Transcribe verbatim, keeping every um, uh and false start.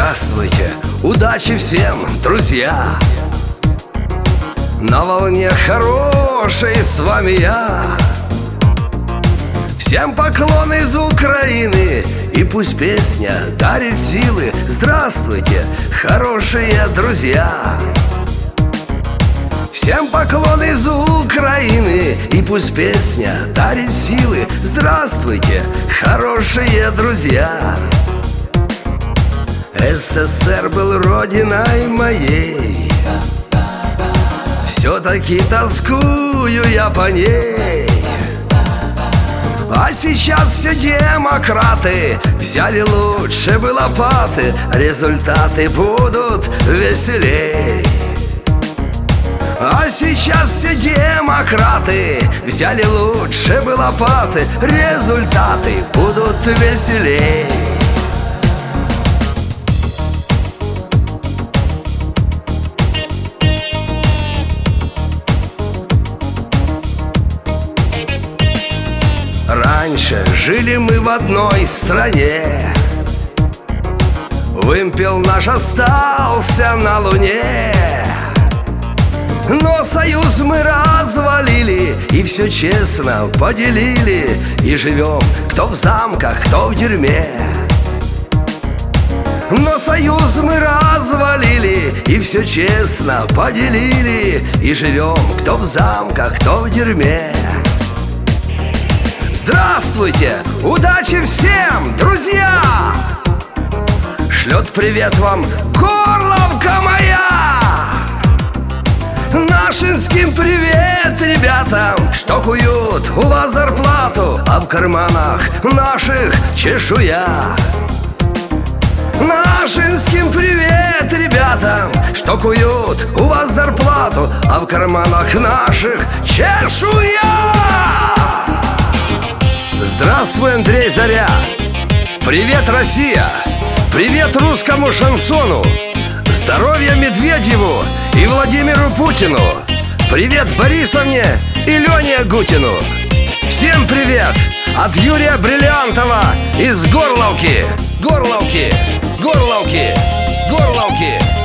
Здравствуйте, удачи всем, друзья! На волне хорошей с вами я. Всем поклон из Украины, и пусть песня дарит силы. Здравствуйте, хорошие друзья! Всем поклон из Украины, и пусть песня дарит силы. Здравствуйте, хорошие друзья! СССР был родиной моей, все-таки тоскую я по ней. А сейчас все демократы взяли лучше бы лопаты, результаты будут веселей. А сейчас все демократы взяли лучше бы лопаты, результаты будут веселей. Раньше жили мы в одной стране, вымпел наш остался на луне. Но союз мы развалили и все честно поделили, и живем кто в замках, кто в тюрьме. Но союз мы развалили и все честно поделили, и живем кто в замках, кто в тюрьме. Здравствуйте, удачи всем, друзья! Шлет привет вам Горловка моя! Нашинским привет ребятам, что куют у вас зарплату, а в карманах наших чешуя. Нашинским привет ребятам, что куют у вас зарплату, а в карманах наших чешуя. Здравствуй, Андрей Заря! Привет, Россия! Привет русскому шансону! Здоровья Медведеву и Владимиру Путину! Привет Борисовне и Лене Агутину! Всем привет от Юрия Бриллиантова из Горловки! Горловки! Горловки! Горловки!